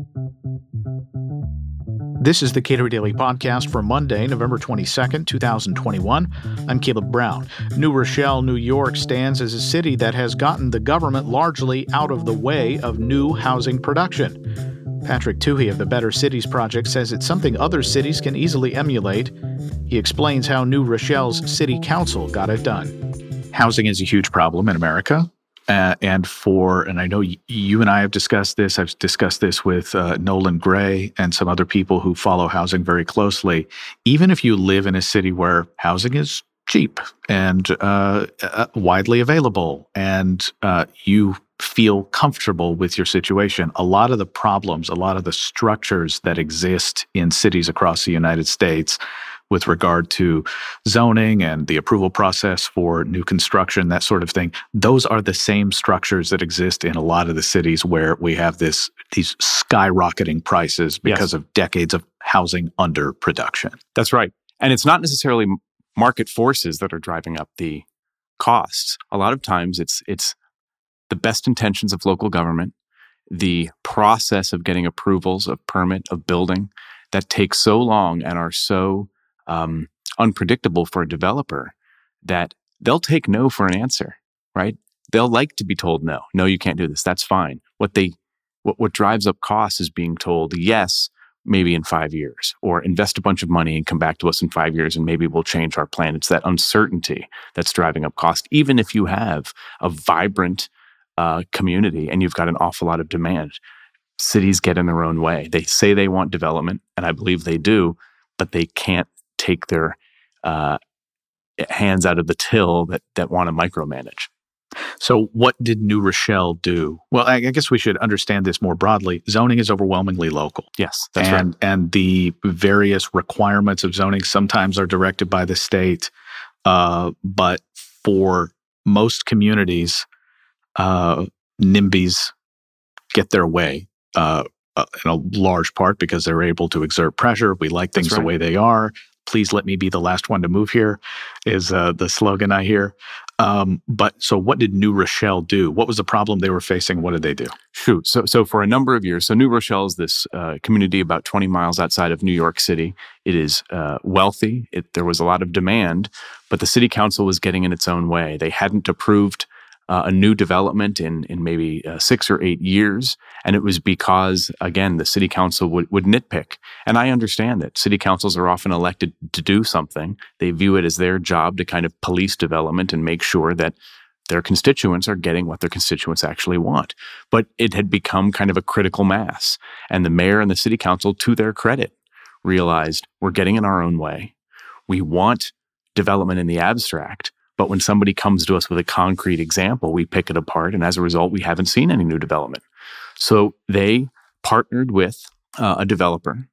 This is the Cato Daily Podcast for Monday, November 22nd, 2021. I'm Caleb Brown. New Rochelle, New York stands as a city that has gotten the government largely out of the way of new housing production. Patrick Tuohy of the Better Cities Project says it's something other cities can easily emulate. He explains how New Rochelle's city council got it done. Housing is a huge problem in America. And I know you and I have discussed this. I've discussed this with Nolan Gray and some other people who follow housing very closely. Even if you live in a city where housing is cheap and widely available, and you feel comfortable with your situation, a lot of the problems, a lot of the structures that exist in cities across the United States with regard to zoning and the approval process for new construction, that sort of thing, those are the same structures that exist in a lot of the cities where we have these skyrocketing prices because of decades of housing underproduction. That's right. And it's not necessarily market forces that are driving up the costs. A lot of times it's the best intentions of local government, the process of getting approvals of permit, of building, that take so long and are so unpredictable for a developer that they'll take no for an answer, right? They'll like to be told no. No, you can't do this. That's fine. What drives up costs is being told yes, maybe in 5 years, or invest a bunch of money and come back to us in 5 years and maybe we'll change our plan. It's that uncertainty that's driving up cost. Even if you have a vibrant community and you've got an awful lot of demand, cities get in their own way. They say they want development, and I believe they do, but they can't take their hands out of the till that want to micromanage. So what did New Rochelle do? Well, I guess we should understand this more broadly. Zoning is overwhelmingly local. Yes, that's right. And the various requirements of zoning sometimes are directed by the state. But for most communities, NIMBYs get their way in a large part because they're able to exert pressure. We like things the way they are. Please let me be the last one to move here is the slogan I hear. But so what did New Rochelle do? What was the problem they were facing? What did they do? Shoot. So for a number of years, so New Rochelle is this community about 20 miles outside of New York City. It is wealthy. There was a lot of demand, but the city council was getting in its own way. They hadn't approved a new development in maybe 6 or 8 years. And it was because, again, the city council would nitpick. And I understand that city councils are often elected to do something. They view it as their job to kind of police development and make sure that their constituents are getting what their constituents actually want. But it had become kind of a critical mass. And the mayor and the city council, to their credit, realized we're getting in our own way. We want development in the abstract. But when somebody comes to us with a concrete example, we pick it apart. And as a result, we haven't seen any new development. So they partnered with a developer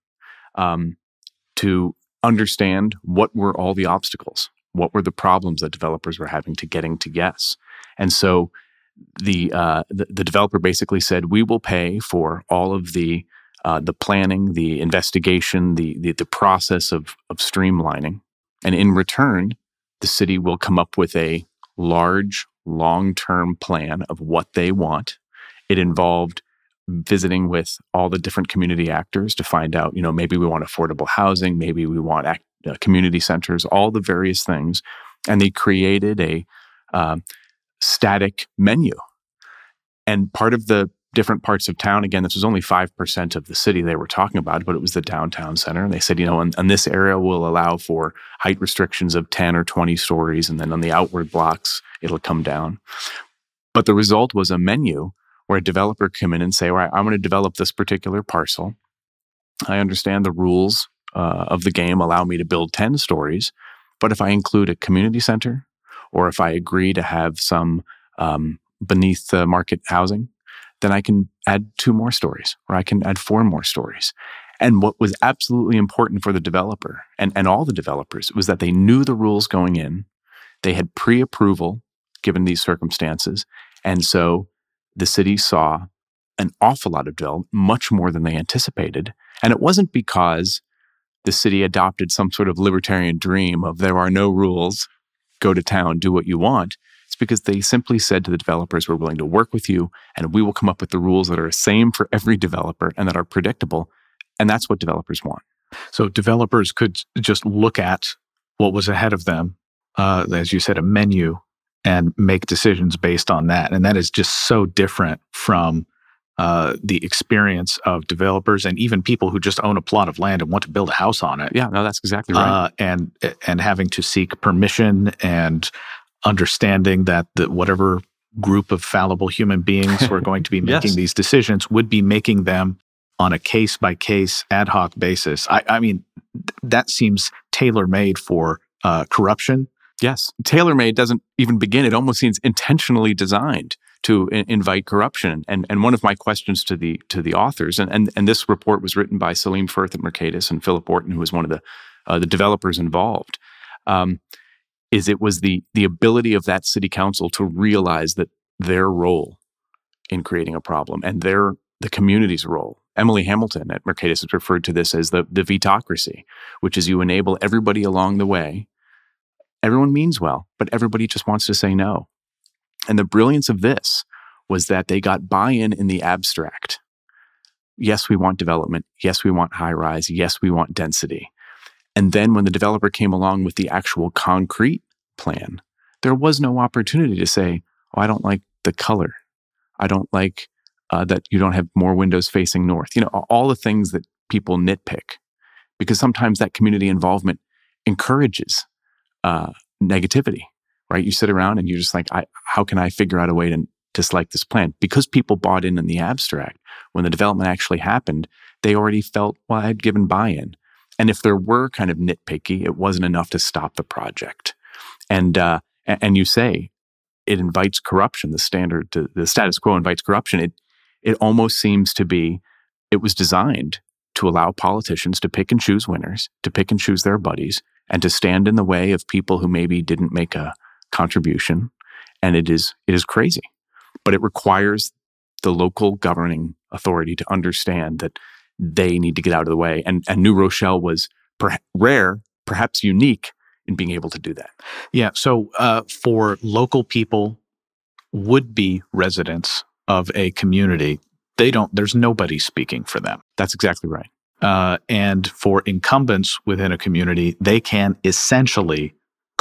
to understand what were all the obstacles, what were the problems that developers were having to getting to yes. And so the developer basically said, we will pay for all of the planning, the investigation, the process of streamlining. And in return, the city will come up with a large, long-term plan of what they want. It involved visiting with all the different community actors to find out, maybe we want affordable housing, maybe we want community centers, all the various things. And they created a static menu. And part of the different parts of town, again, this was only 5% of the city they were talking about, but it was the downtown center. And they said, in this area, we'll allow for height restrictions of 10 or 20 stories. And then on the outward blocks, it'll come down. But the result was a menu where a developer come in and say, all right, I'm going to develop this particular parcel. I understand the rules of the game allow me to build 10 stories. But if I include a community center, or if I agree to have some beneath the market housing, then I can add 2 more stories, or I can add 4 more stories. And what was absolutely important for the developer and all the developers was that they knew the rules going in. They had pre-approval given these circumstances. And so the city saw an awful lot of development, much more than they anticipated. And it wasn't because the city adopted some sort of libertarian dream of there are no rules, go to town, do what you want. It's because they simply said to the developers, we're willing to work with you and we will come up with the rules that are the same for every developer and that are predictable. And that's what developers want. So developers could just look at what was ahead of them, as you said, a menu, and make decisions based on that. And that is just so different from the experience of developers and even people who just own a plot of land and want to build a house on it. Yeah, no, that's exactly right. And having to seek permission and understanding that whatever group of fallible human beings who are going to be making these decisions would be making them on a case-by-case ad hoc basis. I mean, that seems tailor-made for corruption. Yes. Tailor-made doesn't even begin. It almost seems intentionally designed to invite corruption. And one of my questions to the authors, and this report was written by Salim Firth at Mercatus and Philip Orton, who was one of the developers involved, is it was the ability of that city council to realize that their role in creating a problem and the community's role. Emily Hamilton at Mercatus has referred to this as the vetocracy, which is you enable everybody along the way. Everyone means well, but everybody just wants to say no. And the brilliance of this was that they got buy-in in the abstract. Yes, we want development. Yes, we want high rise. Yes, we want density. And then when the developer came along with the actual concrete plan, there was no opportunity to say, oh, I don't like the color. I don't like that you don't have more windows facing north. You know, all the things that people nitpick, because sometimes that community involvement encourages negativity, right? You sit around and you're just like, how can I figure out a way to dislike this plan? Because people bought in the abstract. When the development actually happened, they already felt, well, I had given buy-in. And if there were kind of nitpicky, it wasn't enough to stop the project. And you say it invites corruption. The status quo invites corruption. It almost seems to be, it was designed to allow politicians to pick and choose winners, to pick and choose their buddies, and to stand in the way of people who maybe didn't make a contribution. And it is crazy. But it requires the local governing authority to understand that they need to get out of the way. And New Rochelle was rare, perhaps unique, in being able to do that. Yeah. So for local people, would-be residents of a community, there's nobody speaking for them. That's exactly right. And for incumbents within a community, they can essentially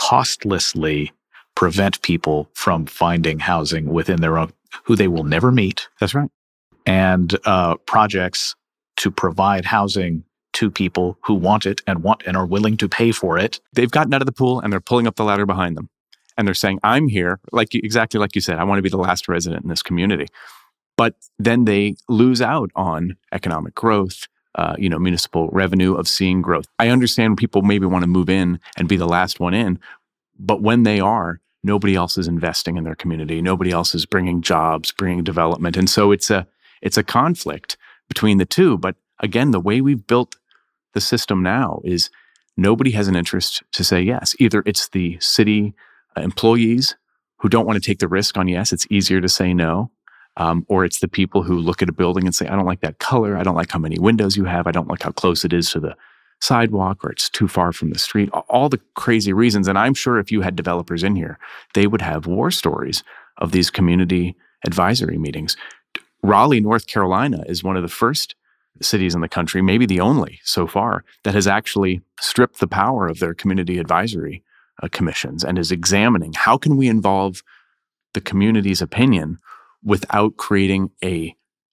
costlessly prevent people from finding housing within their own, who they will never meet. That's right. And projects to provide housing to people who want it and are willing to pay for it. They've gotten out of the pool and they're pulling up the ladder behind them. And they're saying, I'm here, exactly like you said, I want to be the last resident in this community. But then they lose out on economic growth, municipal revenue of seeing growth. I understand people maybe want to move in and be the last one in, but when they are, nobody else is investing in their community. Nobody else is bringing jobs, bringing development. And so it's a conflict between the two. But again, the way we've built the system now is nobody has an interest to say yes. Either it's the city employees who don't want to take the risk on yes, it's easier to say no. Or it's the people who look at a building and say, I don't like that color. I don't like how many windows you have. I don't like how close it is to the sidewalk, or it's too far from the street. All the crazy reasons. And I'm sure if you had developers in here, they would have war stories of these community advisory meetings. Raleigh, North Carolina is one of the first cities in the country, maybe the only so far, that has actually stripped the power of their community advisory commissions and is examining how can we involve the community's opinion without creating a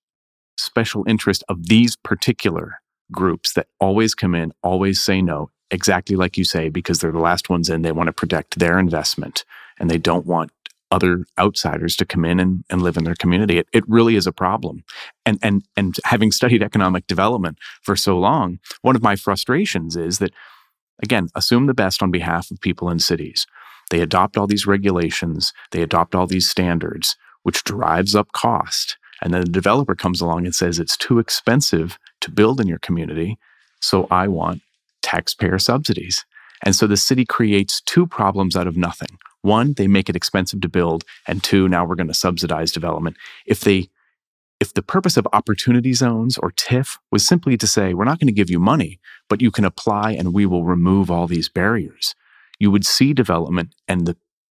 special interest of these particular groups that always come in, always say no, exactly like you say, because they're the last ones in. They want to protect their investment and they don't want other outsiders to come in and live in their community. It really is a problem. And having studied economic development for so long, one of my frustrations is that, again, assume the best on behalf of people in cities. They adopt all these regulations, they adopt all these standards, which drives up cost. And then the developer comes along and says, it's too expensive to build in your community, so I want taxpayer subsidies. And so the city creates two problems out of nothing. One, they make it expensive to build, and two, now we're going to subsidize development. If the purpose of opportunity zones or TIF was simply to say, we're not going to give you money, but you can apply and we will remove all these barriers, you would see development and the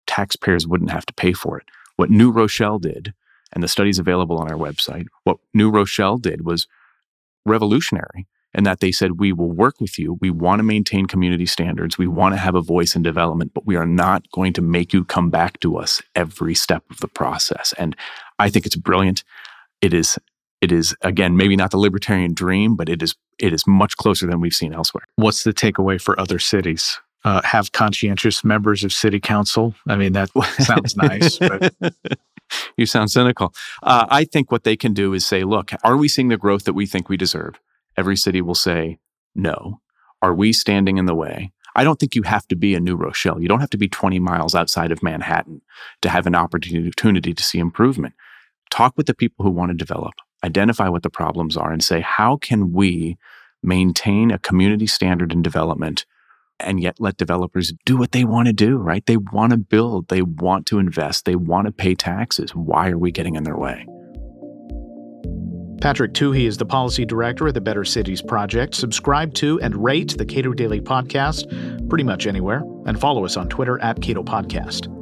taxpayers wouldn't have to pay for it. What New Rochelle did, and the study's available on our website, what New Rochelle did was revolutionary in that they said, we will work with you. We want to maintain community standards. We want to have a voice in development, but we are not going to make you come back to us every step of the process. And I think it's brilliant. It is, again, maybe not the libertarian dream, but it is much closer than we've seen elsewhere. What's the takeaway for other cities? Have conscientious members of city council? I mean, that sounds nice, but... You sound cynical. I think what they can do is say, look, are we seeing the growth that we think we deserve? Every city will say, no. Are we standing in the way? I don't think you have to be a New Rochelle. You don't have to be 20 miles outside of Manhattan to have an opportunity to see improvement. Talk with the people who want to develop, identify what the problems are, and say, how can we maintain a community standard in development and yet let developers do what they want to do, right? They want to build, they want to invest, they want to pay taxes. Why are we getting in their way? Patrick Tuohy is the policy director at the Better Cities Project. Subscribe to and rate the Cato Daily Podcast pretty much anywhere, and follow us on Twitter @Cato Podcast.